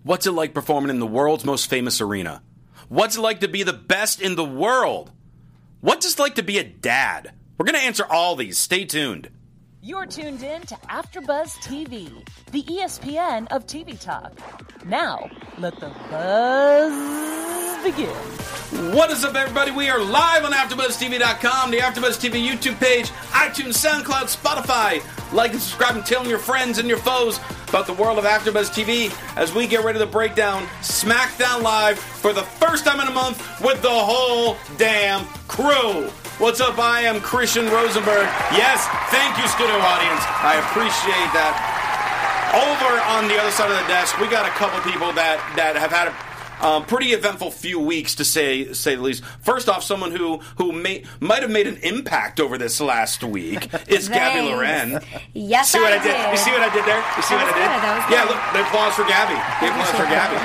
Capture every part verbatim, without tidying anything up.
What's it like performing in the world's most famous arena? What's it like to be the best in the world? What's it like to be a dad? We're going to answer all these. Stay tuned. You're tuned in to AfterBuzz T V, the E S P N of T V talk. Now, let the buzz begin. What is up, everybody? We are live on AfterBuzz T V dot com, the AfterBuzz T V YouTube page, iTunes, SoundCloud, Spotify. Like and subscribe and tell your friends and your foes about the world of AfterBuzz T V as we get ready to break down SmackDown Live for the first time in a month with the whole damn crew. What's up? I am Christian Rosenberg. Yes, thank you, studio audience. I appreciate that. Over on the other side of the desk, we got a couple people that, that have had a um, pretty eventful few weeks, to say say the least. First off, someone who who may, might have made an impact over this last week is Gabby Loren. Yes, see what I I did? did. You see what I did there? You see That what I was did? good. That was yeah, good. look, the applause for Gabby. The applause for Gabby.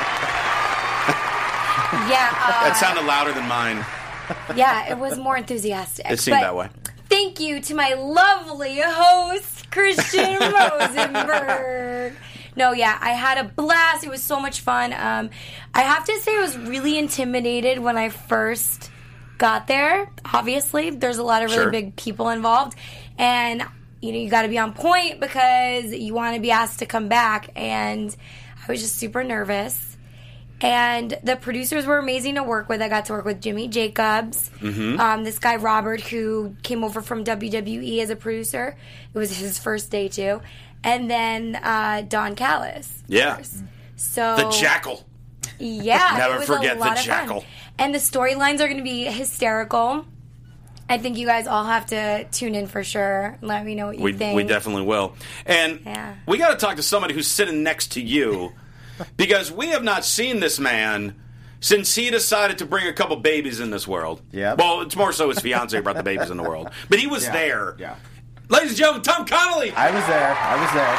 Yeah, uh, That sounded louder than mine. yeah, it was more enthusiastic. It seemed But that way. Thank you to my lovely host, Christian Rosenberg. No, yeah, I had a blast. It was so much fun. Um, I have to say I was really intimidated when I first got there. Obviously, there's a lot of really Sure. big people involved. And, you know, you got to be on point because you want to be asked to come back. And I was just super nervous. And the producers were amazing to work with. I got to work with Jimmy Jacobs, Mm-hmm. um, this guy Robert, who came over from W W E as a producer. It was his first day too, and then uh, Don Callis. of Yeah. course. So The Jackal. yeah, Never it was forget a the lot of Jackal. fun. And the storylines are going to be hysterical. I think you guys all have to tune in for sure. Let me know what you We, think. we definitely will. And Yeah. we got to talk to somebody who's sitting next to you because we have not seen this man since he decided to bring a couple babies in this world. Yep. Well, it's more so his fiance brought the babies in the world. But he was Yeah. there. Yeah. Ladies and gentlemen, Tom Connolly. I was there. I was there.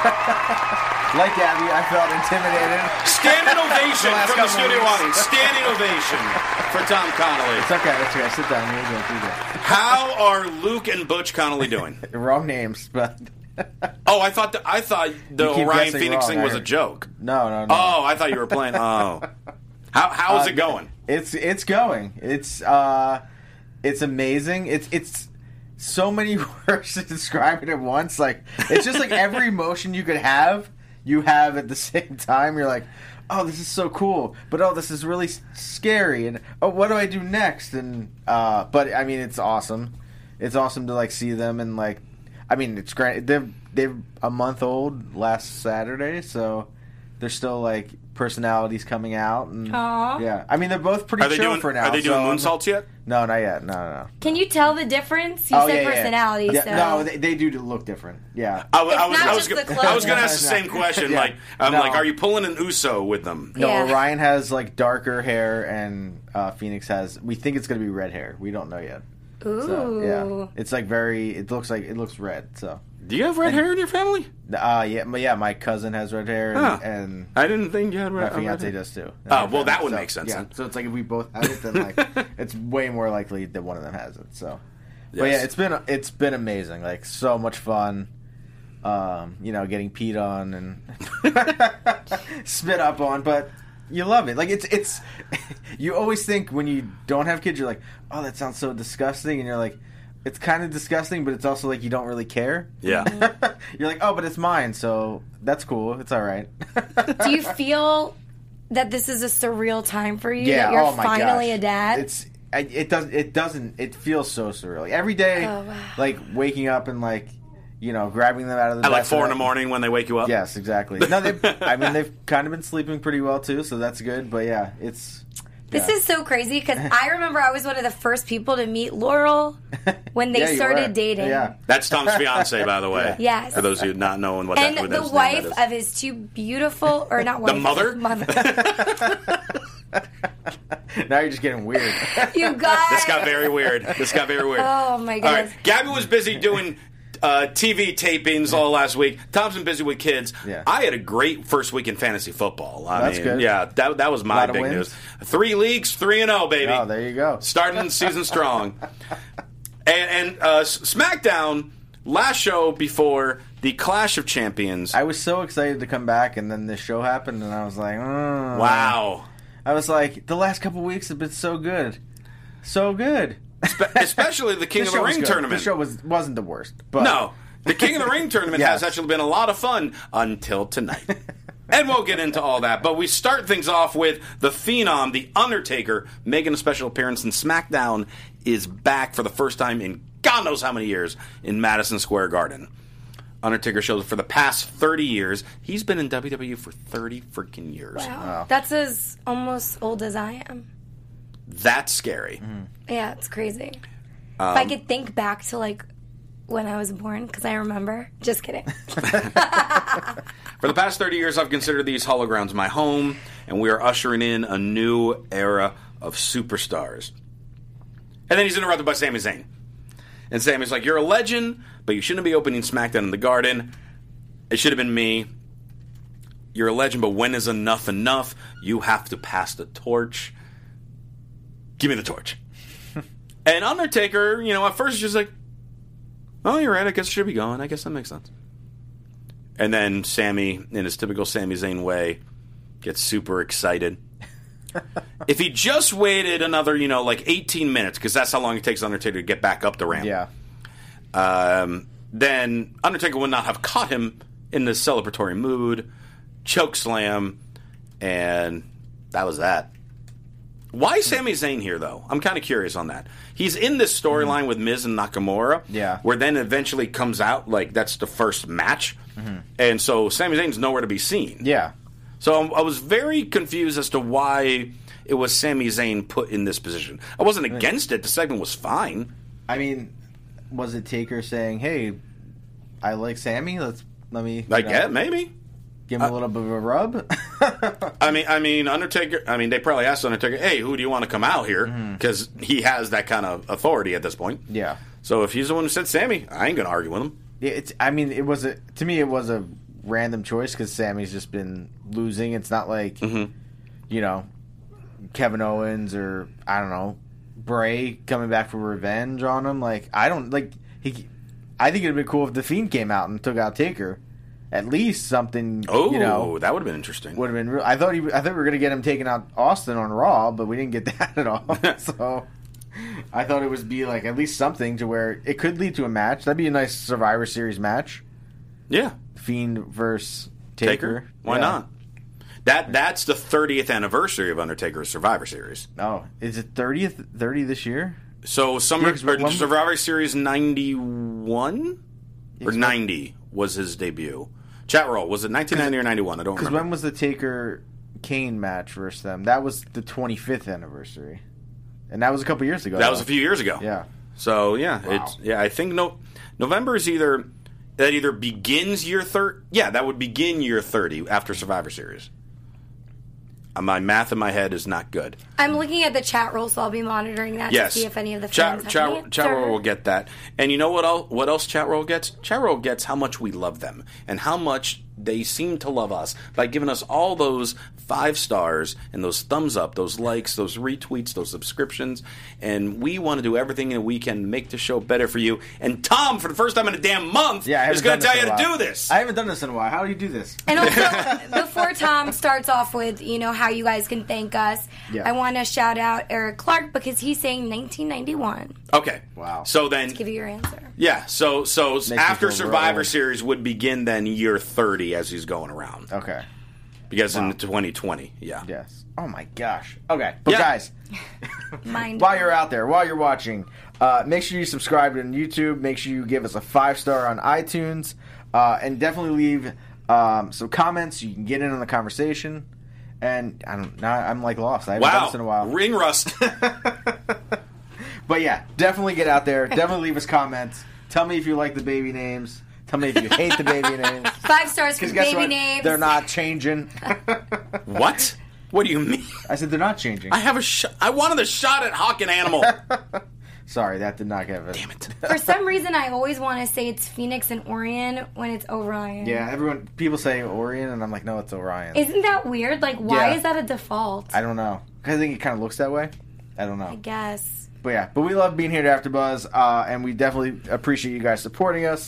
Like Gabby, I felt intimidated. Standing ovation The last from the couple studio weeks. audience. Standing ovation for Tom Connolly. It's okay. It's okay. Sit down. You're good. You're good. How are Luke and Butch Connolly doing? Wrong names, but Oh, I thought the, I thought the You keep Orion guessing Phoenix wrong, thing I was a heard. joke. no, no, no. Oh, I thought you were playing. Oh, how how is Uh, it going? It's it's going. It's uh, it's amazing. It's it's so many words to describe it at once. Like it's just like every emotion you could have, you have at the same time. You're like, oh, this is so cool, but oh, this is really s- scary, and oh, what do I do next? And uh, but I mean, it's awesome. It's awesome to like see them and like, I mean, it's great. They're they're a month old last Saturday, so they're still like personalities coming out. And Aw. yeah, I mean, they're both pretty Are they chill doing for now. Are they doing so- moonsaults yet? No, not yet. No, no, no. Can you tell the difference? You Oh, said yeah, yeah, yeah. personality, Yeah, so No, they, they do look different. Yeah. I, was- It's I was, not I was, just go- the I was going to clothes. ask the same question. Yeah. Like, I'm No. like, are you pulling an Uso with them? No, Yeah. Orion has like darker hair, and uh, Phoenix has. We think it's going to be red hair. We don't know yet. Ooh. So, yeah, it's like very. It looks like it looks red. So, Do you have red hair in your family? uh, yeah, but yeah, my cousin has red hair, and, Huh. and I didn't think you had my red, red fiance hair. does too. Oh, well, that would So, make sense Yeah, then. so it's like if we both have it, then like it's way more likely that one of them has it. So, but Yes. yeah, it's been it's been amazing. Like so much fun. Um, you know, getting peed on and spit up on, but you love it. Like it's it's you always think when you don't have kids, you're like, oh, that sounds so disgusting, and you're like, it's kind of disgusting, but it's also like you don't really care. Yeah. You're like, oh, but it's mine, so that's cool. It's all right. Do you feel that this is a surreal time for you? Yeah, that you're oh my finally gosh. a dad? It's I, it doesn't it doesn't it feels so surreal. Like, every day, Oh, wow. like waking up and like you know grabbing them out of the At like bed four in and- the morning when they wake you up? Yes, exactly. No, they. I mean, they've kind of been sleeping pretty well too, so that's good. But yeah, it's. This yeah. is so crazy because I remember I was one of the first people to meet Laurel when they Yeah, you started were. dating. Yeah. That's Tom's fiance, by the way. Yes. For those of you not knowing what And that, what the his wife name that of his two beautiful, or not wife, mother? mother. Now you're just getting weird. You guys. This got very weird. This got very weird. Oh my All goodness. right. Gabby was busy doing uh, T V tapings all last week. Tom's been busy with kids. Yeah. I had a great first week in fantasy football. I That's mean, good. Yeah, that, that was my Lot of big wins. news. Three leagues, three and zero, baby. Oh, there you go. Starting the season strong. And, and uh, SmackDown last show before the Clash of Champions. I was so excited to come back, and then this show happened, and I was like, oh. Wow. I was like, the last couple weeks have been so good. So good. Spe- especially the King The of the show was Ring good. tournament. The show was, wasn't the worst. But No. The King of the Ring tournament Yes. has actually been a lot of fun until tonight. And we'll get into all that. But we start things off with the Phenom, The Undertaker, making a special appearance, and SmackDown is back for the first time in God knows how many years in Madison Square Garden. Undertaker shows up for the past thirty years. He's been in W W E for thirty freaking years. Wow. That's as almost old as I am. That's scary. Mm-hmm. Yeah, it's crazy. Um, if I could think back to, like, when I was born, because I remember. Just kidding. For the past thirty years, I've considered these holograms my home, and we are ushering in a new era of superstars. And then he's interrupted by Sami Zayn. And Sami's like, you're a legend, but you shouldn't be opening SmackDown in the Garden. It should have been me. You're a legend, but when is enough enough? You have to pass the torch. Give me the torch. And Undertaker, you know, at first is just like, oh, you're right, I guess I should be going. I guess that makes sense. And then Sami, in his typical Sami Zayn way, gets super excited. If he just waited another, you know, like eighteen minutes, because that's how long it takes Undertaker to get back up the ramp, Yeah. um, then Undertaker would not have caught him in the celebratory mood, choke slam, and that was that. Why Sami Zayn here, though? I'm kind of curious on that. He's in this storyline mm-hmm. with Miz and Nakamura, Yeah. where then eventually comes out, like, that's the first match. Mm-hmm. And so Sami Zayn's nowhere to be seen. Yeah. So I was very confused as to why it was Sami Zayn put in this position. I wasn't against it. The segment was fine. I mean, was it Taker saying, hey, I like Sammy, let's, let me... Like, know, yeah, maybe. Give him a little bit of a rub? I mean, I mean, Undertaker. I mean, they probably asked Undertaker, "Hey, who do you want to come out here?" Because mm-hmm. he has that kind of authority at this point. Yeah. So if he's the one who said Sammy, I ain't gonna argue with him. Yeah, it's. I mean, it was a. To me, it was a random choice because Sammy's just been losing. It's not like, mm-hmm. you know, Kevin Owens or I don't know, Bray coming back for revenge on him. Like I don't like he. I think it'd be cool if the Fiend came out and took out Taker. At least something, oh, you know, that would have been interesting. Would have been real. I thought he, I thought we were gonna get him taking out Austin on Raw, but we didn't get that at all. So I thought it would be like at least something to where it could lead to a match. That'd be a nice Survivor Series match. Yeah, Fiend versus Taker. Taker? Why yeah. not? That that's the thirtieth anniversary of Undertaker's Survivor Series. Oh, is it thirtieth? Thirty this year? So Summer Yeah, or one, Survivor Series ninety one or ninety was his debut. Chat roll, was it nineteen ninety or ninety-one? I don't remember. Because when was the Taker Kane match versus them? That was the twenty-fifth anniversary, and that was a couple years ago. That though. was a few years ago. Yeah. So yeah, Wow. it's yeah. I think no, November is either that either begins year thirty. Yeah, that would begin year thirty after Survivor Series. Uh, my math in my head is not good. I'm looking at the chat roll, so I'll be monitoring that Yes, to see if any of the chat fans chat, have an chat roll answer. will get that. And you know what else? What else chat roll gets? Chat roll gets how much we love them and how much they seem to love us by giving us all those five stars and those thumbs up, those likes, those retweets, those subscriptions. And we want to do everything that we can to make the show better for you. And Tom, for the first time in a damn month, Yeah, I is haven't going to done tell this you in to a while. do this. I haven't done this in a while. How do you do this? And also, before Tom starts off with, you know, how you guys can thank us, Yeah. I want to shout out Eric Clark because he's saying nineteen ninety-one. Okay. Wow. So then, Give you your answer. yeah. So so me after feel Survivor real. Series would begin then year thirty as he's going around. Okay. Because Wow. in twenty twenty, yeah. Yes. Oh my gosh. Okay. But Yeah. guys, Mind while you're out there, while you're watching, uh, make sure you subscribe on YouTube. Make sure you give us a five star on iTunes, uh, and definitely leave um, some comments so you can get in on the conversation. And I don't. Now I'm like lost. I haven't done Wow. this in a while. Ring rust. But yeah, definitely get out there. Definitely leave us comments. Tell me if you like the baby names. Tell me if you hate the baby names. Five stars for Because guess baby what? names. They're not changing. What? What do you mean? I said they're not changing. I have a shot. I wanted a shot at Hawk and Animal. Sorry, that did not give it. Damn it. For some reason, I always want to say it's Phoenix and Orion when it's Orion. Yeah, everyone. People say Orion, and I'm like, no, it's Orion. Isn't that weird? Like, why Yeah. is that a default? I don't know. I think it kind of looks that way. I don't know. I guess. But yeah, but we love being here at AfterBuzz, uh, and we definitely appreciate you guys supporting us.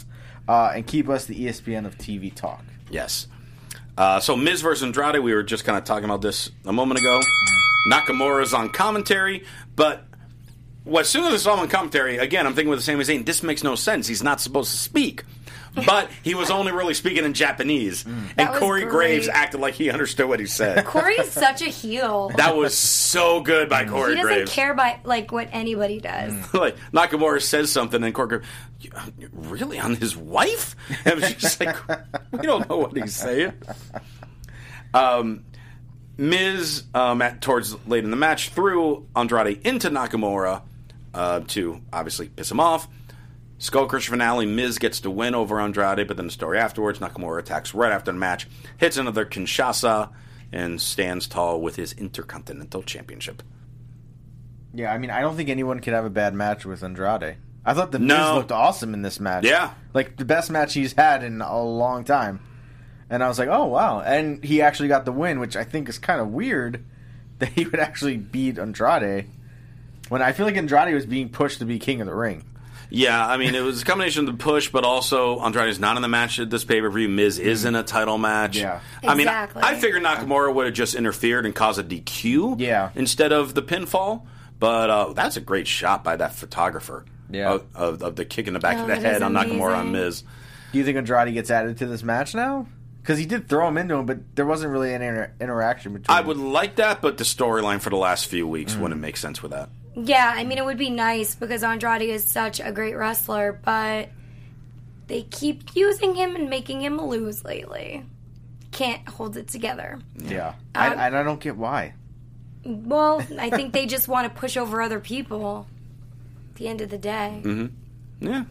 uh, and keep us the E S P N of T V talk. Yes. Uh, so Miz versus Andrade, we were just kind of talking about this a moment ago. Nakamura's on commentary, but well, as soon as I saw him on commentary, again, I'm thinking with the same as Zayn, this makes no sense. He's not supposed to speak. But he was only really speaking in Japanese. Mm. And Corey great. Graves acted like he understood what he said. Corey is such a heel. That was so good by Corey Graves. He doesn't Graves. care by like what anybody does. Mm. Like Nakamura says something and Corey Graves, really? On his wife? And it was just like, we don't know what he's saying. Um, Miz, um, at, towards late in the match, threw Andrade into Nakamura uh, to obviously piss him off. Skull Crusher finale, Miz gets to win over Andrade, but then the story afterwards, Nakamura attacks right after the match, hits another Kinshasa, and stands tall with his Intercontinental Championship. Yeah, I mean, I don't think anyone could have a bad match with Andrade. I thought the Miz no. looked awesome in this match. Yeah. Like, the best match he's had in a long time. And I was like, oh, wow. And he actually got the win, which I think is kind of weird that he would actually beat Andrade, when I feel like Andrade was being pushed to be King of the Ring. Yeah, I mean, it was a combination of the push, but also Andrade's not in the match at this pay-per-view. Miz is in a title match. Yeah. I mean, exactly. I, I figured Nakamura would have just interfered and caused a D Q yeah. instead of the pinfall, but uh, that's a great shot by that photographer yeah. of, of, of the kick in the back oh, of the head on amazing. Nakamura on Miz. Do you think Andrade gets added to this match now? Because he did throw him into him, but there wasn't really any inter- interaction between I would like that, but the storyline for the last few weeks mm. wouldn't make sense with that. Yeah, I mean, it would be nice because Andrade is such a great wrestler, but they keep using him and making him lose lately. Can't hold it together. Yeah. Um, I, and I don't get why. Well, I think they just want to push over other people at the end of the day. Mm-hmm. Yeah.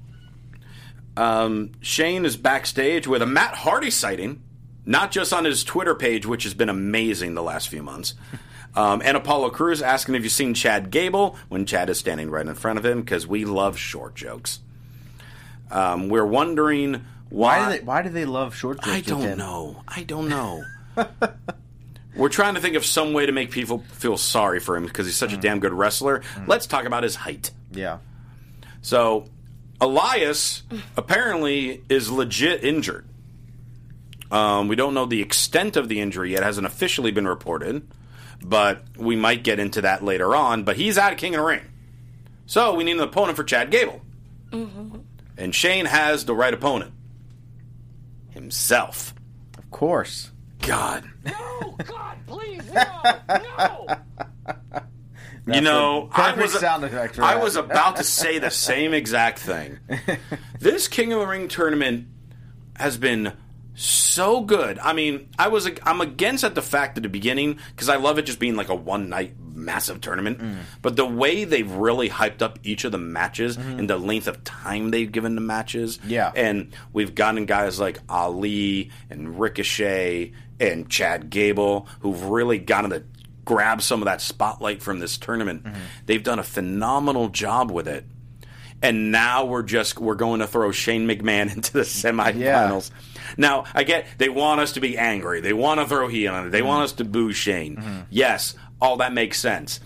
Um, Shane is backstage with a Matt Hardy sighting, not just on his Twitter page, which has been amazing the last few months. Um, and Apollo Crews asking if you've seen Chad Gable when Chad is standing right in front of him because we love short jokes. Um, we're wondering why. Why do, they, why do they love short jokes? I don't know. I don't know. We're trying to think of some way to make people feel sorry for him because he's such mm. a damn good wrestler. Mm. Let's talk about his height. Yeah. So, Elias apparently is legit injured. Um, we don't know the extent of the injury yet. It hasn't officially been reported. But we might get into that later on. But he's out of King of the Ring. So we need an opponent for Chad Gable. Mm-hmm. And Shane has the right opponent. Himself. Of course. God. No, God, please, no, no. You know, I was, sound effect I was about to say the same exact thing. This King of the Ring tournament has been so good. I mean, I was I'm against at the fact at the beginning because I love it just being like a one night massive tournament. Mm. But the way they've really hyped up each of the matches mm-hmm. and the length of time they've given the matches. Yeah. And we've gotten guys like Ali and Ricochet and Chad Gable who've really gotten to grab some of that spotlight from this tournament. Mm-hmm. They've done a phenomenal job with it. And now we're just we're going to throw Shane McMahon into the semifinals. Yeah. Now, I get they want us to be angry. They want to throw heat on it. They mm-hmm. want us to boo Shane. Mm-hmm. Yes, all that makes sense.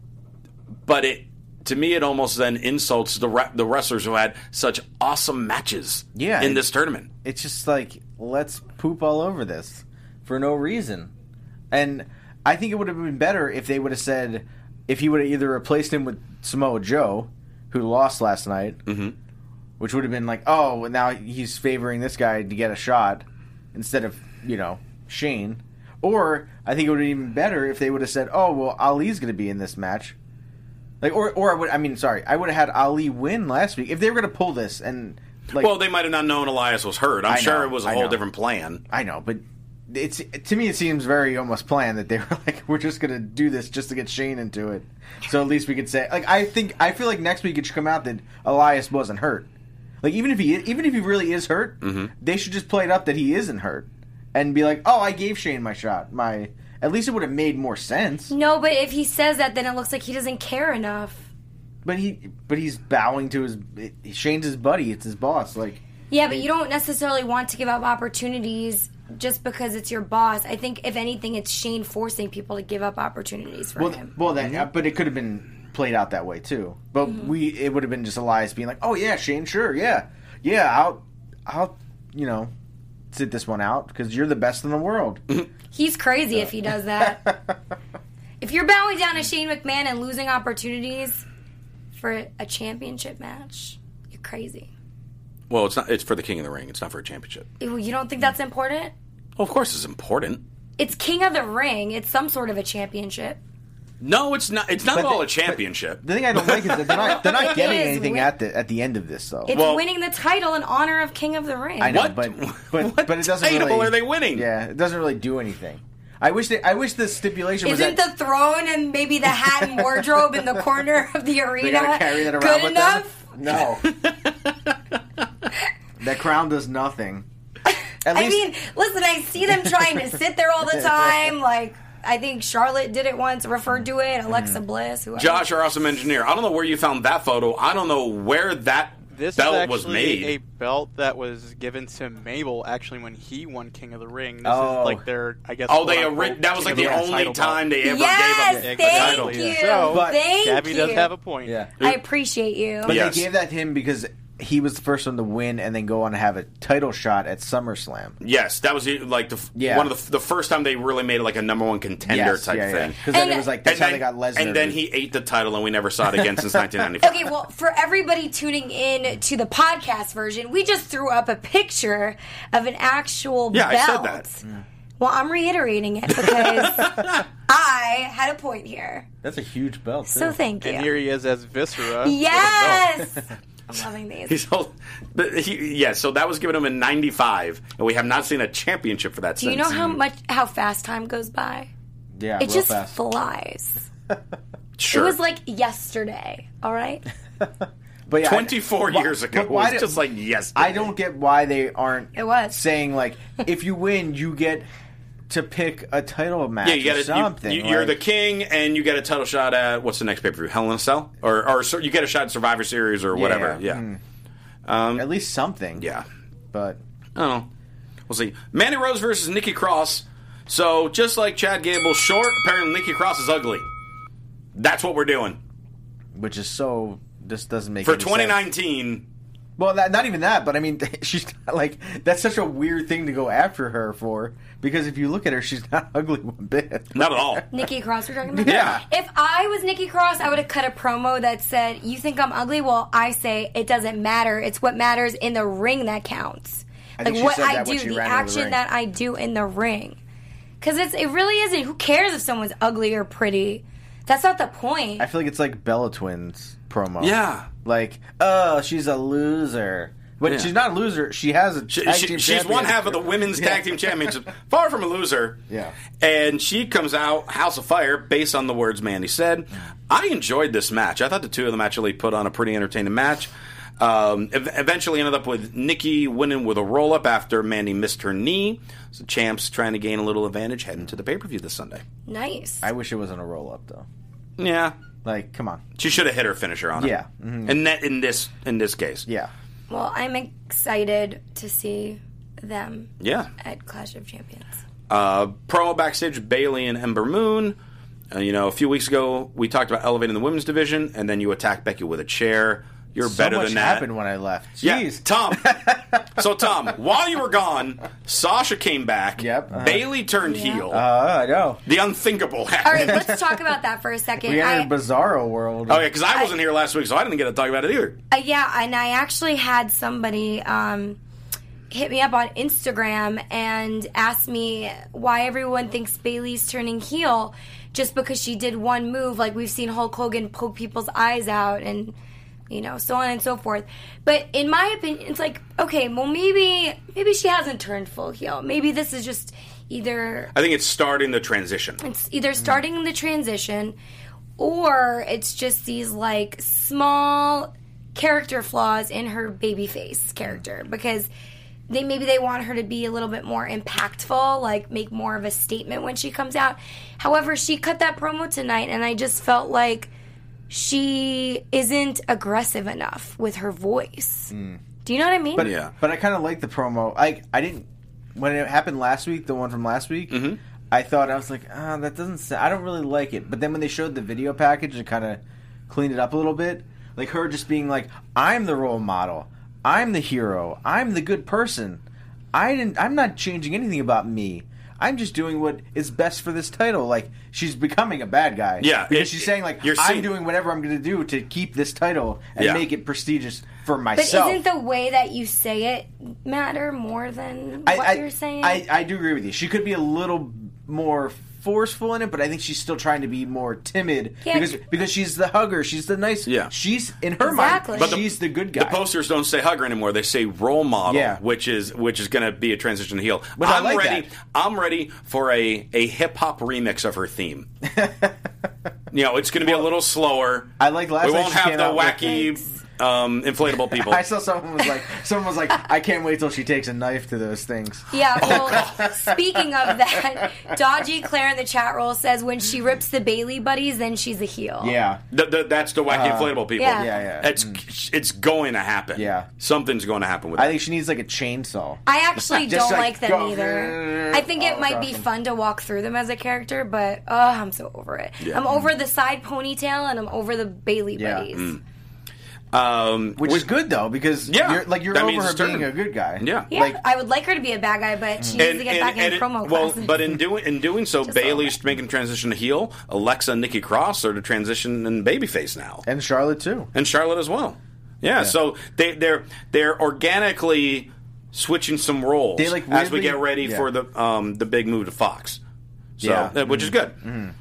But it to me, it almost then insults the re- the wrestlers who had such awesome matches yeah, in it, this tournament. It's just like, let's poop all over this for no reason. And I think it would have been better if they would have said, if he would have either replaced him with Samoa Joe, who lost last night, mm-hmm. which would have been like, oh, now he's favoring this guy to get a shot instead of, you know, Shane. Or I think it would have been even better if they would have said, oh, well, Ali's going to be in this match. Like, or, or I would, I mean, sorry, I would have had Ali win last week if they were going to pull this and. Like, well, they might have not known Elias was hurt. I'm I sure know, it was a I whole know. different plan. I know, but it's to me it seems very almost planned that they were like, we're just going to do this just to get Shane into it. So at least we could say, like, I think I feel like next week it should come out that Elias wasn't hurt. Like, even if he even if he really is hurt, mm-hmm. they should just play it up that he isn't hurt and be like, oh, I gave Shane my shot. My at least it would have made more sense. No, but if he says that, then it looks like he doesn't care enough. But he, but he's bowing to his. Shane's his buddy. It's his boss. Like, yeah, but you don't necessarily want to give up opportunities just because it's your boss. I think if anything, it's Shane forcing people to give up opportunities for well, him. Well, that, mm-hmm. but it could have been played out that way too. But mm-hmm. we, it would have been just Elias being like, "Oh yeah, Shane, sure, yeah, yeah, I'll I'll, you know, sit this one out because you're the best in the world. He's crazy if he does that. If you're bowing down to Shane McMahon and losing opportunities for a championship match, you're crazy. Well, it's not. It's for the King of the Ring. It's not for a championship. You don't think that's important? Well, of course it's important. It's King of the Ring. It's some sort of a championship. No, it's not. It's not But all the- a championship. The thing I don't like is that they're not, they're not It getting is anything win- at the at the end of this, though. It's Well- winning the title in honor of King of the Ring. I know, What? but but What but it doesn't title really. are they winning? Yeah, it doesn't really do anything. I wish they, I wish the stipulation was Isn't that the throne and maybe the hat and wardrobe in the corner of the arena they gotta carry that around good with enough? them. No, that crown does nothing. At I least, mean, listen, I see them trying to sit there all the time. Like, I think Charlotte did it once, referred to it, Alexa Bliss, whoever. Josh, our awesome engineer. I don't know where you found that photo. I don't know where that This belt is was actually made. a belt that was given to Mabel actually when he won King of the Ring. This Oh. is like their, I guess. Oh, they quote-unquote ori- that was King like of the Ring only title time belt. they ever Yes, gave up thank a title. you. So, But- thank Gabby you. does have a point. yeah, I appreciate you. but Yes. they gave that to him because he was the first one to win and then go on to have a title shot at SummerSlam. Yes, that was like the f- Yeah. one of the, the first time they really made it like a number one contender Yes, type yeah, thing. Because then And- it was like that's And how then, they got Lesnar. and then he ate the title, and we never saw it again since nineteen ninety-five. Okay, well, for everybody tuning in to the podcast version, we just threw up a picture of an actual Yeah, I belt. said that. Well, I'm reiterating it because I had a point here. That's a huge belt. Too. So thank you. And here he is as Viscera. Yes! I'm loving these. He's all, but he, yeah, so that was given him in ninety-five, and we have not seen a championship for that Do you since. know how much how fast time goes by? yeah, It real just fast. flies. Sure. It was like yesterday, all right? But yeah, I- twenty-four why- years ago. but why It was do- just like yes. I don't get why they aren't It was. saying like if you win you get to pick a title match Yeah, you or got something. You, you, you're like- the king, and you get a title shot at what's the next pay per view? Hell in a Cell, or or so you get a shot at Survivor Series or whatever. Yeah. Yeah, Mm. at least something. yeah. But I don't know. We'll see. Mandy Rose versus Nikki Cross. So just like Chad Gable's short, apparently Nikki Cross is ugly. That's what we're doing which is so this doesn't make for any twenty sense. nineteen. Well, that, not even that, but I mean, she's not, like that's such a weird thing to go after her for because if you look at her, she's not ugly one bit. Not at all. Nikki Cross we're talking about? Yeah. If I was Nikki Cross, I would have cut a promo that said, you think I'm ugly? Well, I say it doesn't matter. It's what matters in the ring that counts. I Like think she what said I that when do, she the ran into the action ring. that I do in the ring. Because it's it really isn't. Who cares if someone's ugly or pretty? That's not the point. I feel like it's like Bella Twins promo. Yeah. Like, oh, she's a loser. But Yeah. she's not a loser. She has a She, tag she- team she's one championship. half of the women's Yeah. tag team championship. Far from a loser. Yeah. And she comes out House of Fire based on the words Mandy said. I enjoyed this match. I thought the two of them actually put on a pretty entertaining match. Um, ev- eventually ended up with Nikki winning with a roll up after Mandy missed her knee. So champs trying to gain a little advantage heading to the pay per view this Sunday. Nice. I wish it wasn't a roll up though. Yeah, Like, come on. she should have hit her finisher on it. Yeah. Mhm. And that in this in this case. Yeah. Well, I'm excited to see them Yeah. at Clash of Champions. Uh, promo backstage, Bailey and Ember Moon. Uh, you know, a few weeks ago, we talked about elevating the women's division, and then you attacked Becky with a chair. You're so better much than that. happened when I left. Yeah, Jeez. Tom. So, Tom, while you were gone, Sasha came back. Yep, uh-huh. Bailey turned heel. Uh, I know. the unthinkable All happened. right, let's talk about that for a second. We I, entered Bizarro world. Oh, yeah, because I wasn't here last week, so I didn't get to talk about it either. Uh, yeah, and I actually had somebody um, hit me up on Instagram and asked me why everyone thinks Bailey's turning heel just because she did one move. Like, we've seen Hulk Hogan poke people's eyes out and, you know, so on and so forth. But in my opinion, it's like, okay, well, maybe maybe she hasn't turned full heel. Maybe this is just either I think it's starting the transition. it's either starting the transition or it's just these like small character flaws in her babyface character because they maybe they want her to be a little bit more impactful, like make more of a statement when she comes out. However, she cut that promo tonight and I just felt like she isn't aggressive enough with her voice. Do you know what I mean? But Yeah. but I kind of like the promo. I I didn't when it happened last week, the one from last week. Mm-hmm. I thought I was like, ah, that doesn't. Sa- I don't really like it. But then when they showed the video package, it kind of cleaned it up a little bit. Like her just being like, I'm the role model. I'm the hero. I'm the good person. I didn't. I'm not changing anything about me. I'm just doing what is best for this title. Like, she's becoming a bad guy. Yeah, because it- she's saying like, you're I'm seeing- doing whatever I'm going to do to keep this title and Yeah. make it prestigious for But myself. isn't the way that you say it matter more than I, what I, you're saying? I, I do agree with you. She could be a little more forceful in it, but I think she's still trying to be more timid Yeah. because because she's the hugger. She's the nice. Yeah. She's in her Exactly. mind. But the- she's the good guy. The posters don't say hugger anymore. They say role model, Yeah. which is which is going to be a transition to heel. Which I I'm like ready. that. I'm ready for a, a hip hop remix of her theme. You know, it's going to be a little slower. I like last We night won't she have came the out with- wacky um, inflatable people. I saw someone was like, someone was like, I can't wait till she takes a knife to those things. Yeah, well, speaking of that, Dodgy Claire in the chat roll says when she rips the Bailey buddies, then she's a heel. Yeah, The- the- that's the wacky inflatable people. Yeah. yeah, yeah. It's it's going to happen. Yeah. Something's going to happen with I that. think she needs like a chainsaw. I actually Just don't like, like them go- either. I think it all might be across them. fun to walk through them as a character, but oh, I'm so over it. Yeah. I'm over the side ponytail and I'm over the Bailey Yeah. buddies. Um, Which is good though, because Yeah. you're, like you're That over means her it's turn. being a good guy. Yeah. Yeah, Like, I would like her to be a bad guy, but she needs to get back in it- promo well, classes. but in doing in doing so, Just a little Bailey's bit. making transition to heel. Alexa and Nikki Cross are to transition in babyface now, and Charlotte too. and Charlotte as well. Yeah, so they they're they're organically switching some roles They, like, as we weirdly- get ready yeah. for the um, the big move to Fox. So, Yeah. uh, which is good.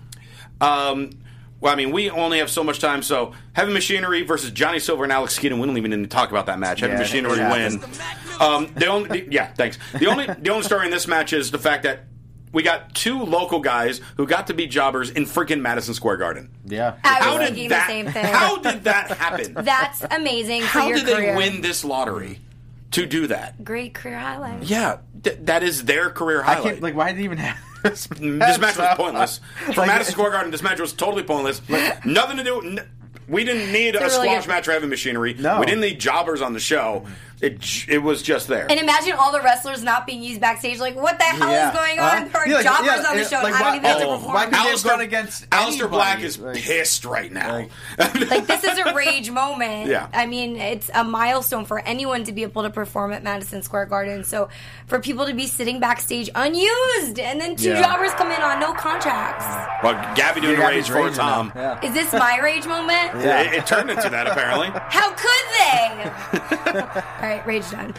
Um, well, I mean, we only have so much time. So, Heavy Machinery versus Johnny Silver and Alex Keaton. We don't even need to talk about that match. Heavy Yeah, Machinery it win. happens. Um, the only, the- yeah, thanks. The only the only story in this match is the fact that we got two local guys who got to be jobbers in freaking Madison Square Garden. Yeah. I was How did thinking that? the same thing. How did that happen? That's amazing for How your did career. they win this lottery to do that? Great career highlight. Yeah, th- that is their career I highlight. can't like. Why did it even have this? This match was pointless. For Like, Madison Square Garden, this match was totally pointless. Nothing to do. N- we didn't need a It's a really squash good- match or Heavy Machinery. No. We didn't need jobbers on the show. It j- it was just there. And imagine all the wrestlers not being used backstage. Like, what the hell Yeah. is going Huh? on? There are Yeah, like- jobbers yeah, on the yeah, show. like, I don't why- even have to oh, perform. why could they have Alistair, gone against Alistair anybody? Black is Like- pissed right now. Like, this is a rage moment. Yeah. I mean, it's a milestone for anyone to be able to perform at Madison Square Garden. So, for people to be sitting backstage unused, and then two Yeah. jobbers come in on no contracts. Well, Gabby doing Yeah, the rage Gabby's for raging Tom. now. Yeah. Is this my rage moment? Yeah. It, it turned into that apparently. How could they? All right, rage done.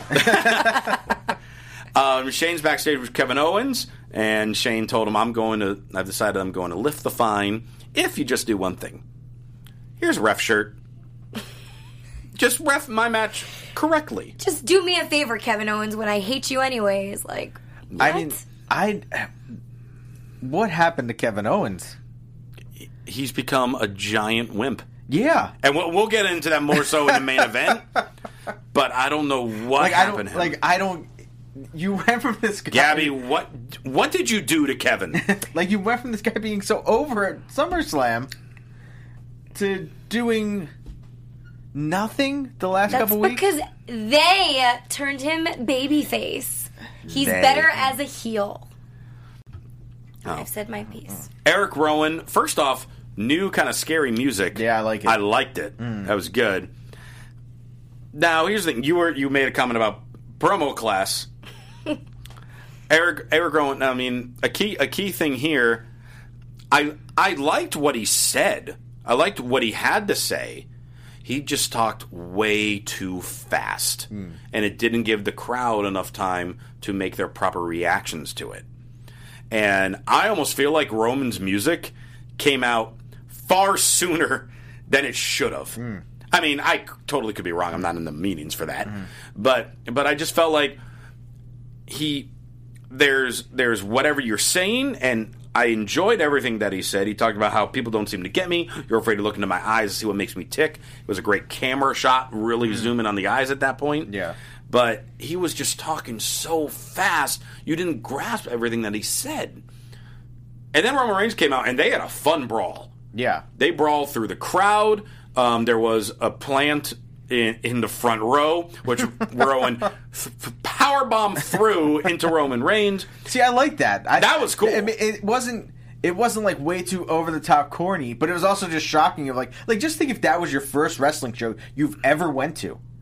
Um, Shane's backstage with Kevin Owens, and Shane told him, "I'm going to. I've decided I'm going to lift the fine if you just do one thing. Here's a ref shirt. Just ref my match correctly." Just do me a favor, Kevin Owens, when I hate you anyways. Like, what? I mean, I. What happened to Kevin Owens? He's become a giant wimp, Yeah. and we'll, we'll get into that more so in the main event. But I don't know what Like I happened don't. to him. Like I don't. You went from this guy. Gabby, what what did you do to Kevin? Like you went from this guy being so over at SummerSlam to doing nothing the last That's couple weeks. because they turned him babyface. He's They. better as a heel. Oh. I've said my piece. Eric Rowan, first off, new kind of scary music. Yeah, I like it. I liked it. That was good. Now, here's the thing. You were you made a comment about promo class. Eric Eric Rowan, I mean, a key a key thing here, I I liked what he said. I liked what he had to say. He just talked way too fast. And it didn't give the crowd enough time to make their proper reactions to it. And I almost feel like Roman's music came out far sooner than it should have. I mean, I c- totally could be wrong. I'm not in the meetings for that. But but I just felt like he there's there's whatever you're saying, and I enjoyed everything that he said. He talked about how people don't seem to get me. You're afraid to look into my eyes to see what makes me tick. It was a great camera shot, really zooming on the eyes at that point. Yeah. But he was just talking so fast, you didn't grasp everything that he said. And then Roman Reigns came out, and they had a fun brawl. Yeah. They brawled through the crowd. Um, there was a plant in, in the front row, which Rowan f- powerbomb through into Roman Reigns. See, I like that. I, That was cool. I mean, it wasn't. It wasn't like way too over the top corny, but it was also just shocking. Of like, like just think if that was your first wrestling show you've ever went to.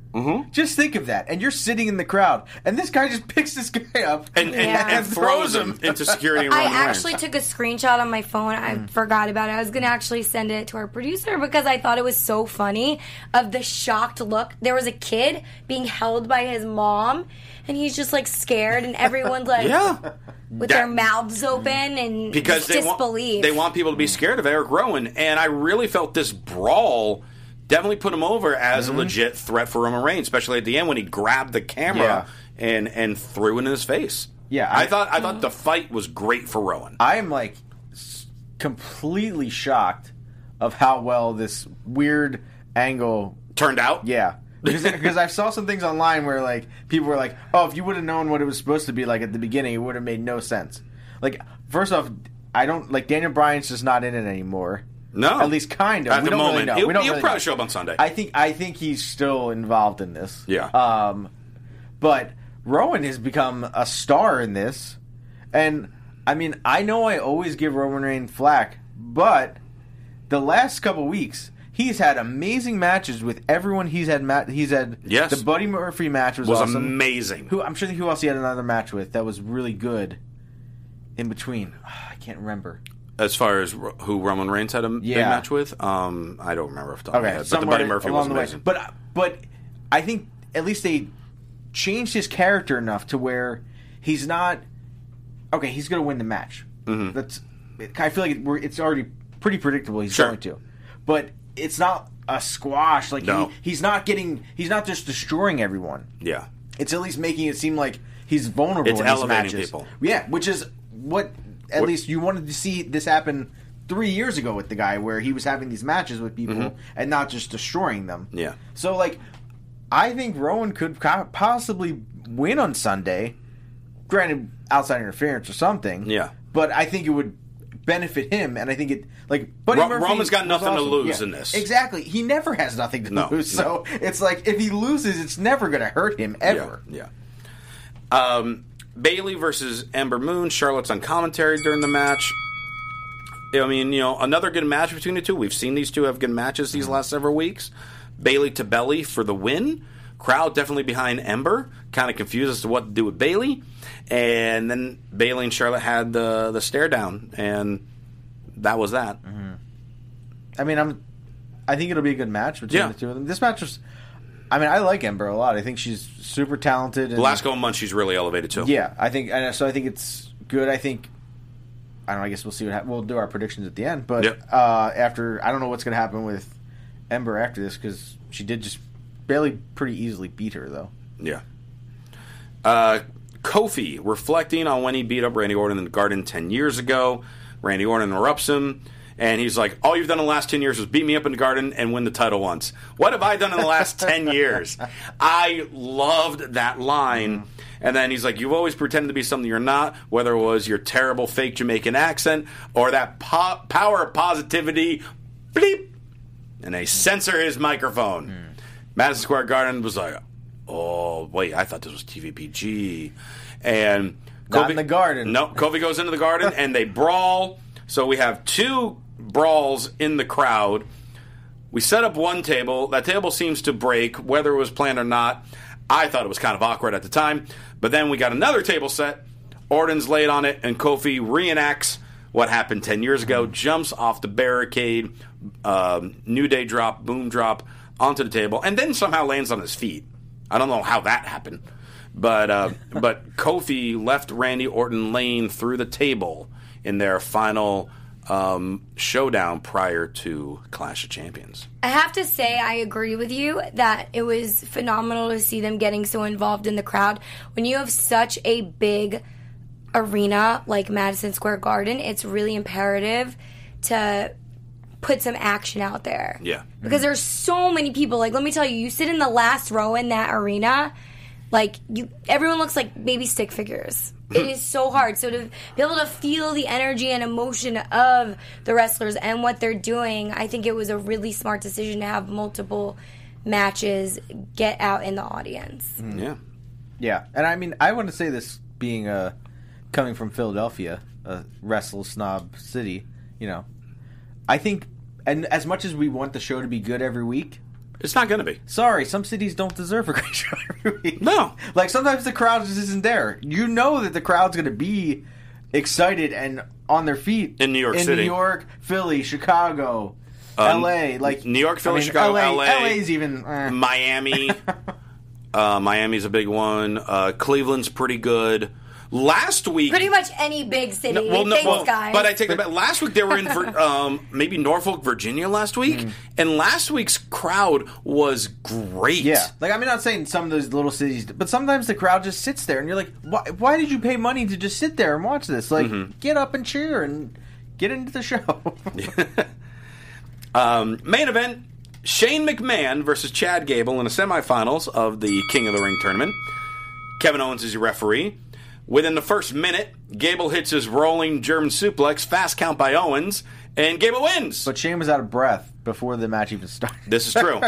Mm-hmm. Just think of that. And you're sitting in the crowd, and this guy just picks this guy up and, and, Yeah. and throws him into security. And I Roman actually Reigns. took a screenshot on my phone. I Mm. forgot about it. I was going to actually send it to our producer because I thought it was so funny of the shocked look. There was a kid being held by his mom, and he's just like scared, and everyone's like Yeah. with That- their mouths open and because just they want, disbelief. they want people to be scared of Eric Rowan, and I really felt this brawl definitely put him over as Mm-hmm. a legit threat for Roman Reigns, especially at the end when he grabbed the camera and and threw it in his face. Yeah, I, I- thought I thought the fight was great for Rowan. I am like s- completely shocked of how well this weird angle. Turned out, Yeah, because because I saw some things online where like people were like, "Oh, if you would have known what it was supposed to be like at the beginning, it would have made no sense." Like, first off, I don't like Daniel Bryan's just not in it anymore. no, At least kind of. at we the don't moment. really know. He'll, we don't he'll really probably know. show up on Sunday. I think I think he's still involved in this. Yeah. Um, but Rowan has become a star in this, and I mean, I know I always give Roman Reigns flack, but the last couple weeks he's had amazing matches with everyone. He's had ma- he's had Yes. the Buddy Murphy match was, was awesome. amazing. Who I'm sure who else he had another match with that was really good. In between, I can't remember. As far as ro- who Roman Reigns had a big Yeah. match with, um, I don't remember off the top of my Okay, head. But the somewhere Buddy Murphy along was the way. amazing. But but I think at least they changed his character enough to where he's not okay. He's going to win the match. Mm-hmm. That's I feel like it, we're, it's already pretty predictable. He's Sure. going to, but it's not a squash. Like No. he, he's not getting. He's not just destroying everyone. yeah, It's at least making it seem like he's vulnerable. It's in these elevating matches. people. Yeah, which is what at What- least you wanted to see this happen three years ago with the guy, where he was having these matches with people Mm-hmm. and not just destroying them. Yeah. So like, I think Rowan could co- possibly win on Sunday. Granted, outside interference or something. Yeah. But I think it would benefit him, and I think it like Buddy Ro- Murphy Roman's got was nothing to awesome. lose Yeah. in this. Exactly. He never has nothing to No, lose. no. So it's like if he loses, it's never going to hurt him ever. Yeah. yeah. Um, Bailey versus Ember Moon. Charlotte's on commentary during the match. I mean, you know, another good match between the two. We've seen these two have good matches these last several weeks. Bailey to Belly for the win. Crowd definitely behind Ember. Kind of confused as to what to do with Bailey. And then Bailey and Charlotte had the the stare down, and that was that. I mean, I'm. I think it'll be a good match between Yeah. the two of them. This match was. I mean, I like Ember a lot. I think she's super talented. And, The last couple months, she's really elevated too. yeah, I think, and so I think it's good. I think. I don't know. I guess we'll see what happens. We'll do our predictions at the end. But Yep. uh, after, I don't know what's going to happen with Ember after this because she did just Bailey pretty easily beat her though. Yeah. Uh, Kofi reflecting on when he beat up Randy Orton in the Garden ten years ago. Randy Orton interrupts him, and he's like, all you've done in the last ten years was beat me up in the Garden and win the title once. What have I done in the last ten years? I loved that line. And then he's like, you've always pretended to be something you're not, whether it was your terrible fake Jamaican accent or that po- power of positivity. Bleep! And they censor his microphone. Madison Square Garden was like, oh, wait, I thought this was T V P G. And Not in the Garden. No, Kofi goes into the Garden, and they brawl. So we have two brawls in the crowd. We set up one table. That table seems to break, whether it was planned or not. I thought it was kind of awkward at the time. But then we got another table set. Orton's laid on it, and Kofi reenacts what happened ten years ago, jumps off the barricade, um, New Day drop, boom drop, onto the table, and then somehow lands on his feet. I don't know how that happened. But uh, but Kofi left Randy Orton laying through the table in their final um, showdown prior to Clash of Champions. I have to say, I agree with you that it was phenomenal to see them getting so involved in the crowd. When you have such a big arena like Madison Square Garden, it's really imperative to put some action out there. Yeah. Because there's so many people. Like, let me tell you, you sit in the last row in that arena, like, you, everyone looks like baby stick figures. It is so hard. So to be able to feel the energy and emotion of the wrestlers and what they're doing, I think it was a really smart decision to have multiple matches get out in the audience. Yeah. Yeah, and I mean, I want to say this being uh, coming from Philadelphia, a wrestle snob city, you know, I think, and as much as we want the show to be good every week, It's not going to be. Sorry, some cities don't deserve a great show every week. No. Like, sometimes the crowd just isn't there. You know that the crowd's going to be excited and on their feet. In New York in City. In New York, Philly, Chicago, Um, L A. Like New York, Philly, I mean, Chicago, L A, L A. L A's even... eh. Miami. uh, Miami's a big one. Uh, Cleveland's pretty good. Last week... Pretty much any big city. No, well, no, Thanks, well, guys. but I take it back. Last week they were in Vir- um, maybe Norfolk, Virginia last week, Mm. and last week's crowd was great. Yeah. Like, I'm not saying some of those little cities, but sometimes the crowd just sits there, and you're like, why, why did you pay money to just sit there and watch this? Like, Mm-hmm. get up and cheer and get into the show. um, main event: Shane McMahon versus Chad Gable in the semifinals of the King of the Ring tournament. Kevin Owens is your referee. Within the first minute, Gable hits his rolling German suplex, fast count by Owens, and Gable wins. But Shane was out of breath before the match even started. This is true.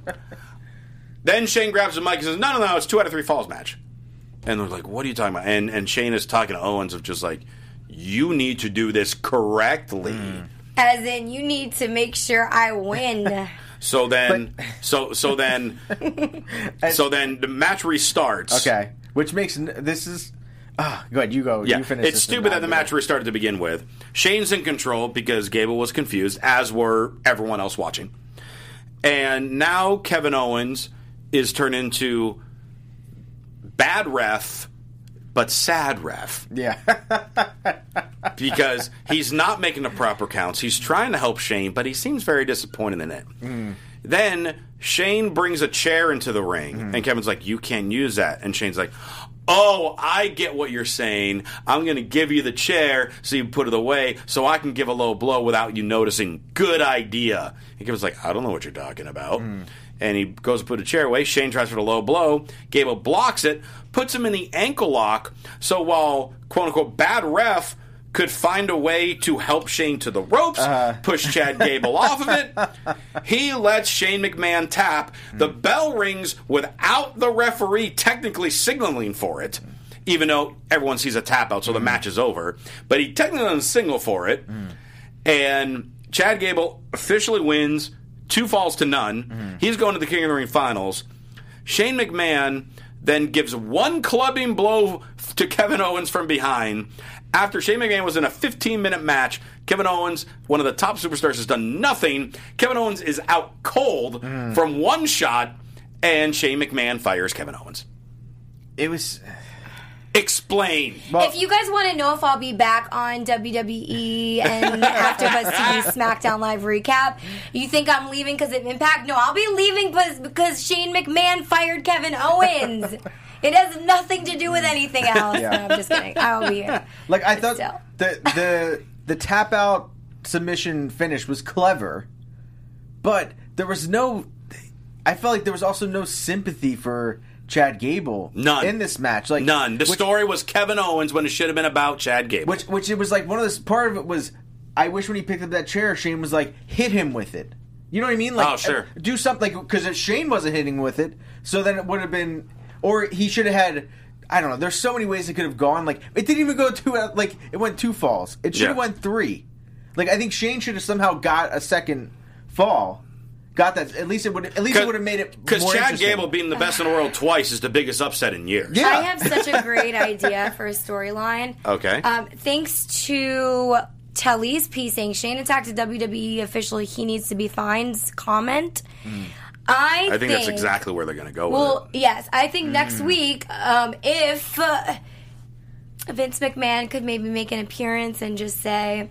Then Shane grabs the mic and says, no, no, no, it's two out of three falls match. And they're like, what are you talking about? And and Shane is talking to Owens of just like, you need to do this correctly. Mm. As in, you need to make sure I win. So then, so so then, so then the match restarts. Okay. Which makes... This is... Ah, go ahead, you go. Yeah, you finish it's this stupid that the and match restarted to begin with. Shane's in control because Gable was confused, as were everyone else watching. And now Kevin Owens is turned into bad ref, but sad ref. Yeah. Because he's not making the proper counts. He's trying to help Shane, but he seems very disappointed in it. Mm. Then Shane brings a chair into the ring, mm. and Kevin's like, you can't use that. And Shane's like, oh, I get what you're saying. I'm going to give you the chair so you put it away so I can give a low blow without you noticing. Good idea. And Kevin's like, I don't know what you're talking about. Mm. And he goes to put a chair away. Shane tries for the low blow. Gable blocks it, puts him in the ankle lock. So while, quote-unquote, bad ref could find a way to help Shane to the ropes, uh. push Chad Gable off of it, he lets Shane McMahon tap. The bell rings without the referee technically signaling for it, even though everyone sees a tap out, so the match is over. But he technically doesn't signal for it. Mm. And Chad Gable officially wins, two falls to none. Mm. He's going to the King of the Ring finals. Shane McMahon then gives one clubbing blow to Kevin Owens from behind. After Shane McMahon was in a fifteen-minute match, Kevin Owens, one of the top superstars, has done nothing. Kevin Owens is out cold mm. from one shot, and Shane McMahon fires Kevin Owens. It was... Explain. Well, if you guys want to know if I'll be back on W W E and AfterBuzz T V SmackDown Live recap, you think I'm leaving because of Impact? No, I'll be leaving because, because Shane McMahon fired Kevin Owens. It has nothing to do with anything else. Yeah. No, I'm just kidding. I'll be here. Like, I thought the, the the tap out submission finish was clever, but there was no... I felt like there was also no sympathy for Chad Gable None. in this match. Like None. The which, story was Kevin Owens when it should have been about Chad Gable. Which, which it was like one of this... Part of it was, I wish when he picked up that chair, Shane was like, hit him with it. You know what I mean? Like, oh, sure. Do something, because like, Shane wasn't hitting with it, so then it would have been... Or he should have had... I don't know. There's so many ways it could have gone. Like, it didn't even go two... Like, it went two falls. It should have yeah. went three. Like, I think Shane should have somehow got a second fall. Got that. At least it would. At least it would have made it more Because Chad interesting. Gable being the best in the world twice is the biggest upset in years. Yeah. I have such a great idea for a storyline. Okay. Um, thanks to Telly's piece saying Shane attacked a W W E official, he needs to be fined. Comment. Mm. I, I think, think that's exactly where they're going to go well, with it. yes. I think mm. next week, um, if uh, Vince McMahon could maybe make an appearance and just say,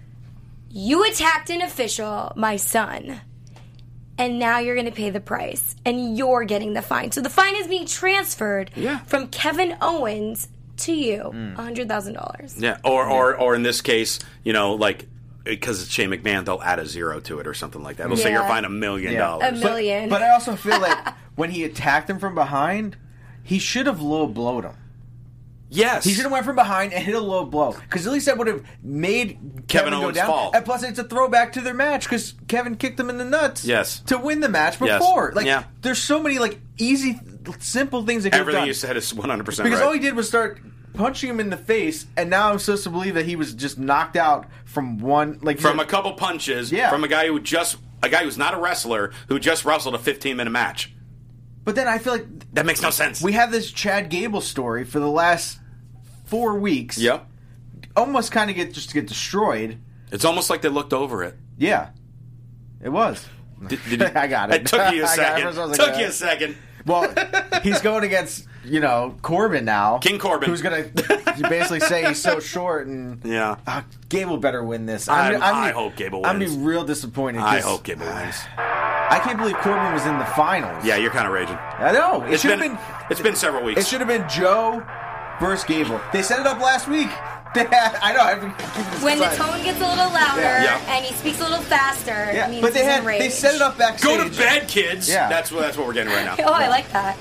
you attacked an official, my son, and now you're going to pay the price, and you're getting the fine. So the fine is being transferred yeah. from Kevin Owens to you, mm. one hundred thousand dollars. Yeah, or, or, or in this case, you know, like... Because it's Shane McMahon, they'll add a zero to it or something like that. They'll yeah. say you're fined a million yeah. dollars. A million. But, but I also feel like when he attacked him from behind, he should have low blowed him. Yes. He should have went from behind and hit a low blow. Because at least that would have made Kevin, Kevin Owens go down. fall. And plus, it's a throwback to their match because Kevin kicked him in the nuts yes. to win the match before. Yes. Like, yeah. There's so many like easy, simple things that could have done. Everything you said is one hundred percent Because right. all he did was start punching him in the face, and now I'm supposed to believe that he was just knocked out from one, like From a couple punches, Yeah. from a guy who just, a guy who's not a wrestler, who just wrestled a fifteen-minute match. But then I feel like That makes no sense. we have this Chad Gable story for the last four weeks. Yep. Almost kind of get just to get destroyed. It's almost like they looked over it. Yeah. It was. Did, did you, I got it. It took you a I got it. second. I was like, took uh, you a second. Well, he's going against, you know, Corbin now. King Corbin. Who's going to basically say he's so short and... Yeah. Uh, Gable better win this. I'm- I'm, I hope Gable I'm wins. gonna be real disappointed. I 'cause hope Gable wins. I can't believe Corbin was in the finals. Yeah, you're kind of raging. I know. It It's should have been, been... it's been several weeks. It should have been Joe versus Gable. They set it up last week. They had, I know. I've been keeping this When the aside. tone gets a little louder Yeah. Yeah. and he speaks a little faster, Yeah, it means but they he's had in rage. they set it up backstage. Go to bed, kids. Yeah. That's what that's what we're getting right now. Oh, I like that.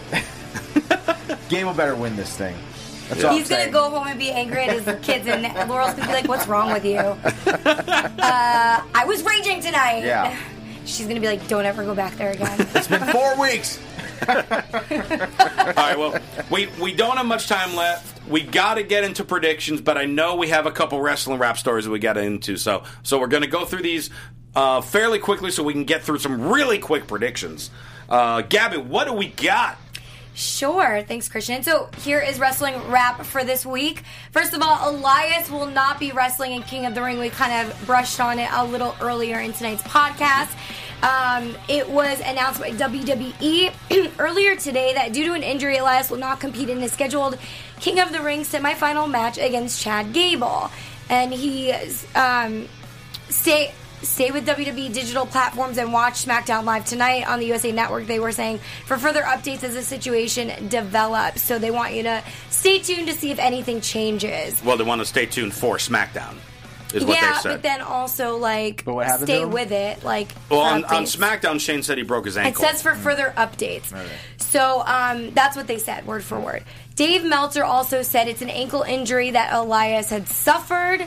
Gable better win this thing. That's all He's I'm gonna saying. go home and be angry at his kids, and Laurel's gonna be like, "What's wrong with you?" Uh, I was raging tonight. Yeah. She's gonna be like, "Don't ever go back there again." It's been four weeks. All right, well, we we don't have much time left. We got to get into predictions, but I know we have a couple wrestling rap stories that we got into. So so we're going to go through these uh, fairly quickly so we can get through some really quick predictions. Uh, Gabby, what do we got? Sure. Thanks, Christian. So here is wrestling wrap for this week. First of all, Elias will not be wrestling in King of the Ring. We kind of brushed on it a little earlier in tonight's podcast. Um, it was announced by W W E earlier today that due to an injury, Elias will not compete in his scheduled King of the Ring semifinal match against Chad Gable. And he um, stay stay with W W E digital platforms and watch SmackDown Live tonight on the U S A Network. They were saying for further updates as the situation develops. So they want you to stay tuned to see if anything changes. Well, they want to stay tuned for SmackDown, is what yeah, they said. but then also like But what happened stay to him? with it. Like well, for on, on updates. SmackDown, Shane said he broke his It ankle. says for further updates. So um, that's what they said, word for word. Dave Meltzer also said it's an ankle injury that Elias had suffered,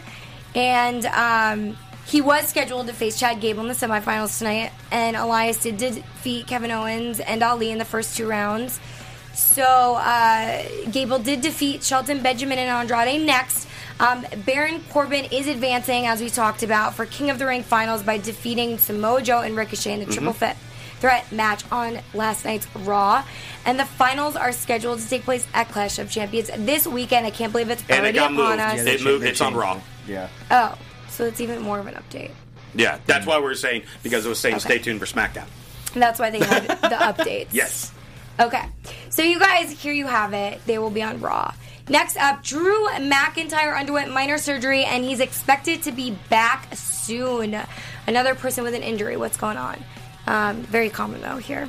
and um, he was scheduled to face Chad Gable in the semifinals tonight, and Elias did defeat Kevin Owens and Ali in the first two rounds. So uh, Gable did defeat Shelton Benjamin and Andrade next. Um, Baron Corbin is advancing, as we talked about, for King of the Ring finals by defeating Samoa Joe and Ricochet in the triple threat threat match on last night's Raw. And the finals are scheduled to take place at Clash of Champions this weekend. I can't believe it's And it already got upon moved. us. Yeah, they It moved. changed- It's on they Raw. changed it. Yeah. Oh, so it's even more of an update. Yeah, that's why we were saying, because it was saying Okay. stay tuned for SmackDown. That's why they had the updates. Yes. Okay. So you guys, here you have it. They will be on Raw. Next up, Drew McIntyre underwent minor surgery and he's expected to be back soon. Another person with an injury. What's going on? Um, very common though here.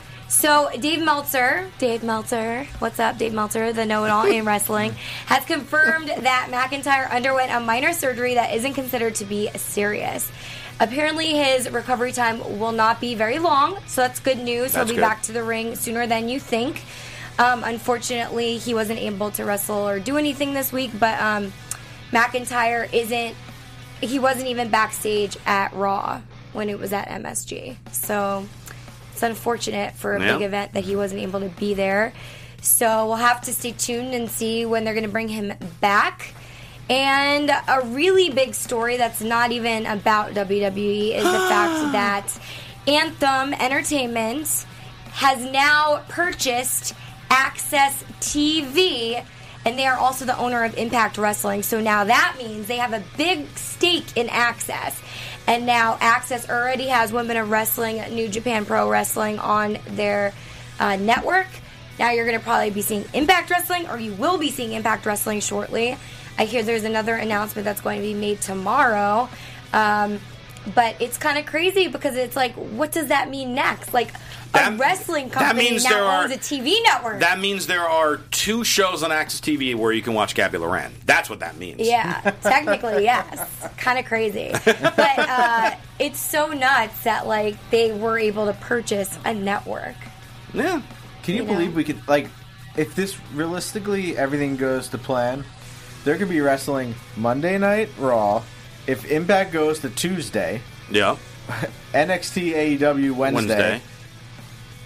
So Dave Meltzer, Dave Meltzer, what's up, Dave Meltzer, the know-it-all in wrestling, has confirmed that McIntyre underwent a minor surgery that isn't considered to be serious. Apparently, his recovery time will not be very long, so that's good news. That's He'll be good. back to the ring sooner than you think. Um, unfortunately, he wasn't able to wrestle or do anything this week, but um, McIntyre isn't, he wasn't even backstage at Raw when it was at M S G. So it's unfortunate for a Yeah. big event that he wasn't able to be there. So we'll have to stay tuned and see when they're going to bring him back. And a really big story that's not even about W W E is the fact that Anthem Entertainment has now purchased Access T V, and they are also the owner of Impact Wrestling. So now that means they have a big stake in Access. And now Access already has Women of Wrestling, New Japan Pro Wrestling on their uh, network. Now you're going to probably be seeing Impact Wrestling, or you will be seeing Impact Wrestling shortly. I hear there's another announcement that's going to be made tomorrow. Um, but it's kind of crazy because it's like, what does that mean next? Like, That- a wrestling that company means there now are- owns a T V network. That means there are two shows on Access T V where you can watch Gabby Loran. That's what that means. Yeah, technically, yes. Kind of crazy. But uh, it's so nuts that, like, they were able to purchase a network. Yeah. Can you, You know? believe we could, like, if this realistically everything goes to plan, there could be wrestling Monday night Raw. If Impact goes to Tuesday, Yeah. N X T A E W Wednesday, Wednesday.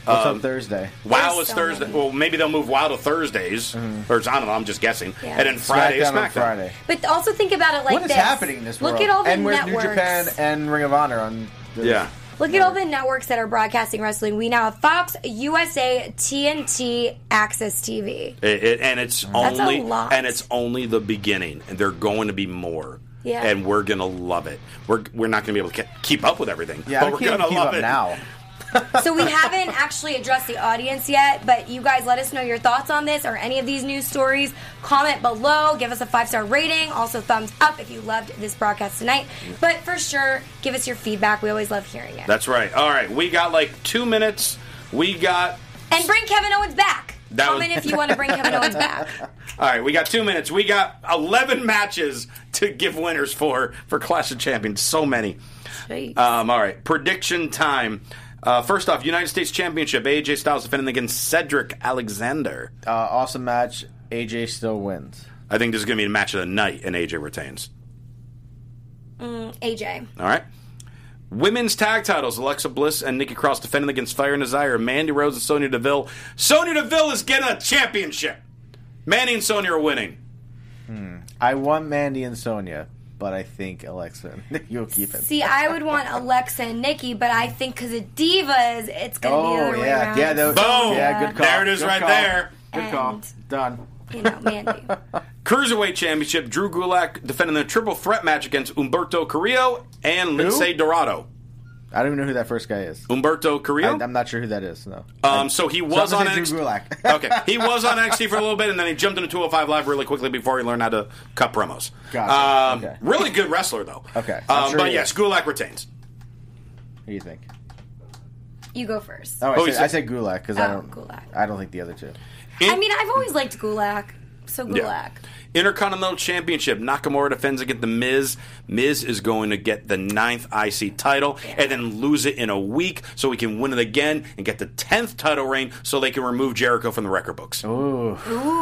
What's Um, on Thursday? WoW There's is so Thursday. many. Well, maybe they'll move WoW to Thursdays, Mm-hmm. or I don't know. I'm just guessing. Yeah. And then Friday is SmackDown on SmackDown. Friday. But also think about it like what is this. happening in this Look world? at all the and with networks. New Japan and Ring of Honor on. The, Yeah. Look at all the networks that are broadcasting wrestling. We now have Fox, U S A, T N T, Access T V. It, it, and it's That's a only lot. and it's only the beginning, and they're going to be more. Yeah. And we're gonna love it. We're we're not gonna be able to ke- keep up with everything. Yeah, but I we're can't gonna keep love up it now. So we haven't actually addressed the audience yet, but you guys let us know your thoughts on this or any of these news stories. Comment below, give us a five-star rating, also thumbs up if you loved this broadcast tonight. But for sure, give us your feedback. We always love hearing it. That's right. All right, we got like two minutes. We got And bring Kevin Owens back. That Comment was- if you want to bring Kevin Owens back. all right. We got two minutes. We got eleven matches to give winners for for Clash of Champions. So many. Jeez. Um, all right, prediction time. Uh, first off, United States Championship. A J Styles defending against Cedric Alexander. Uh, awesome match. A J still wins. I think this is going to be the match of the night, and A J retains. Mm, A J. All right. Women's tag titles: Alexa Bliss and Nikki Cross defending against Fire and Desire. Mandy Rose and Sonya Deville. Sonya Deville is getting a championship. Mandy and Sonya are winning. I want Mandy and Sonya, but I think Alexa, you'll keep it. See, I would want Alexa and Nikki, but I think because of divas, it's going to be the Oh other way yeah, around. yeah, that was- Boom! yeah, good call. There it is Good right call. there. Good call. And- Done. You know, Mandy. Cruiserweight Championship: Drew Gulak defending the triple threat match against Humberto Carrillo and Lindsay Dorado. I don't even know who that first guy is. Humberto I, Carrillo. I'm not sure who that is. No. Um, so he was So I'm on gonna N X say T. Drew Gulak. Okay, he was on N X T for a little bit, and then he jumped into two oh five Live really quickly before he learned how to cut promos. Gotcha. Um, Okay. Really good wrestler, though. Okay, I'm Um, sure but he yes, is. Gulak retains. Who do you think? You go first. Oh, I, Oh, he said, I said- said Gulak because Oh, I don't. Gulak. I don't think the other two. In- I mean, I've always liked Gulak. So Gulak. Yeah. Intercontinental Championship: Nakamura defends against The Miz. Miz is going to get the ninth I C title and then lose it in a week so he can win it again and get the tenth title reign so they can remove Jericho from the record books. Ooh.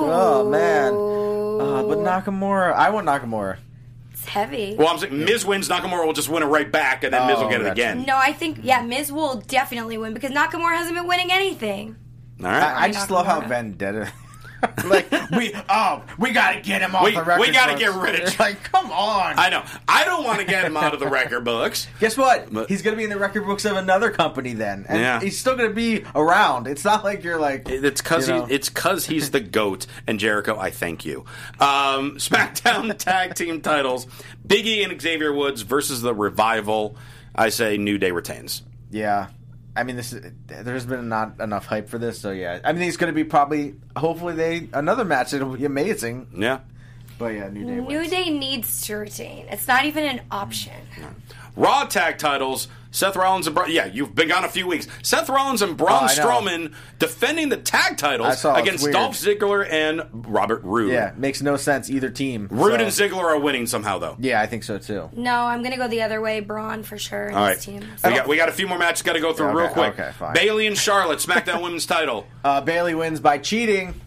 Oh man. Uh, but Nakamura, I want Nakamura. It's heavy. Well, I'm saying Miz wins, Nakamura will just win it right back, and then Miz will Oh, get it gotcha. again. No, I think, yeah, Miz will definitely win because Nakamura hasn't been winning anything. All right. I, I just love how Nakamura. Vendetta. like we oh we gotta get him off We- the record. we gotta books. get rid of- It's like come on. I know. I don't want to get him out of the record books. Guess what? But- He's gonna be in the record books of another company then, and Yeah. he's still gonna be around. It's not like you're like It's because you know. he, it's because he's the goat, and Jericho. I thank you. Um, SmackDown Tag Team titles: Big E and Xavier Woods versus the Revival. I say New Day retains. Yeah. I mean, this is, there's been not enough hype for this, so yeah. I mean, it's going to be probably, hopefully, they another match. It'll be amazing. Yeah. But yeah, New Day New wins. Day needs to retain. It's not even an option. Raw tag titles: Seth Rollins and Bra- yeah, you've been gone a few weeks. Seth Rollins and Braun Oh, I know. Strowman defending the tag I titles saw, it's against weird. Dolph Ziggler and Robert Roode. Yeah, makes no sense either team. Roode so- and Ziggler are winning somehow, though. Yeah, I think so too. No, I'm going to go the other way. Braun for sure in All right, this team. we got we got a few more matches got to go through Okay, real quick. okay, fine. Bayley and Charlotte, SmackDown Women's Title. Uh, Bailey wins by cheating.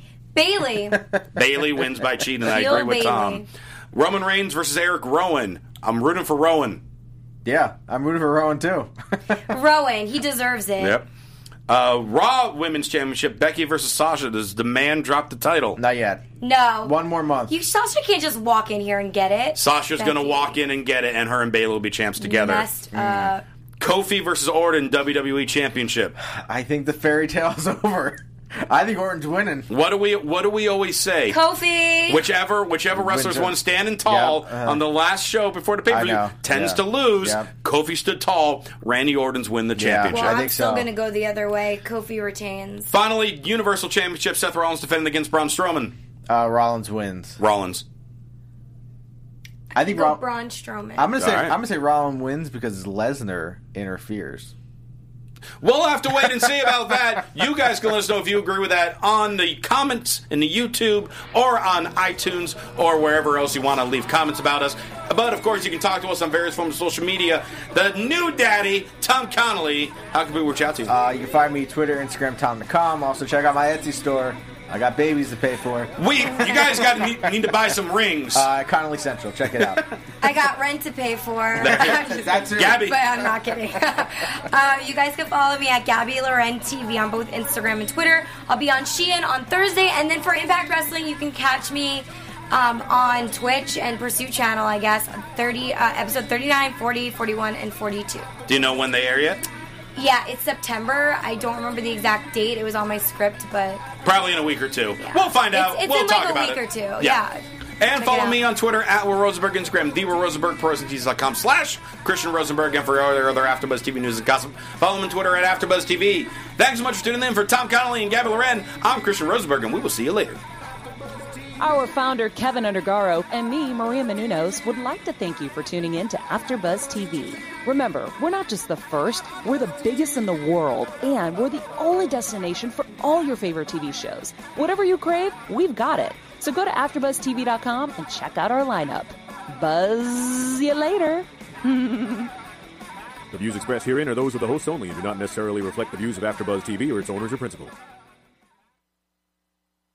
Bailey. Bailey wins by cheating. I Feel agree with Bayley. Tom. Roman Reigns versus Eric Rowan. I'm rooting for Rowan. Yeah, I'm rooting for Rowan too. Rowan. He deserves it. Yep. Uh, Raw Women's Championship: Becky versus Sasha. Does the man drop the title? Not yet. No. One more month. You Sasha can't just walk in here and get it. Sasha's going to Becky. walk in and get it, and her and Bayley will be champs together. Messed up. Kofi versus Orton W W E Championship. I think the fairy tale's over. I think Orton's winning. What do we What do we always say? Kofi. Whichever whichever wrestlers Winter. won standing tall Yeah, uh-huh. on the last show before the pay per view I know, tends yeah. to lose. Yeah. Kofi stood tall. Randy Orton's win the Yeah. championship. well, I I'm think still so. going to go the other way. Kofi retains. Finally, Universal Championship: Seth Rollins defending against Braun Strowman. Uh, Rollins wins. Rollins. I think Go Roll- Braun Strowman. I'm gonna say All right. I'm gonna say Rollins wins because Lesnar interferes. We'll have to wait and see about that. You guys can let us know if you agree with that on the comments in the YouTube or on iTunes or wherever else you want to leave comments about us. But, of course, you can talk to us on various forms of social media. The new daddy, Tom Connolly. How can we reach out to you? Uh, you can find me Twitter, Instagram, Tom the Com. Also check out my Etsy store. I got babies to pay for. We, you guys got to need, need to buy some rings. Uh, Connolly Central. Check it out. I got rent to pay for. That's it. Gabby. But I'm not kidding. uh, you guys can follow me at Gabby Loren T V on both Instagram and Twitter. I'll be on Shein on Thursday, and then for Impact Wrestling, you can catch me um, on Twitch and Pursuit Channel, I guess, thirty uh, episode thirty-nine, forty, forty-one, and forty-two. Do you know when they air yet? Yeah, it's September. I don't remember the exact date. It was on my script, but Probably in a week or two. yeah. We'll find out. It's, it's we'll in talk like a about week it. or two. Yeah. And Check follow it me out. on Twitter at Will Rosenberg, Instagram, the Will Rosenberg, ProWrestlingTees dot com slash Christian Rosenberg, and for other other AfterBuzz T V news and gossip, follow him on Twitter at AfterBuzz T V. Thanks so much for tuning in. For Tom Connolly and Gabby Loren, I'm Christian Rosenberg, and we will see you later. Our founder, Kevin Undergaro, and me, Maria Menounos, would like to thank you for tuning in to AfterBuzz T V. Remember, we're not just the first, we're the biggest in the world, and we're the only destination for all your favorite T V shows. Whatever you crave, we've got it. So go to after buzz T V dot com and check out our lineup. Buzz you later. The views expressed herein are those of the hosts only and do not necessarily reflect the views of AfterBuzz T V or its owners or principals.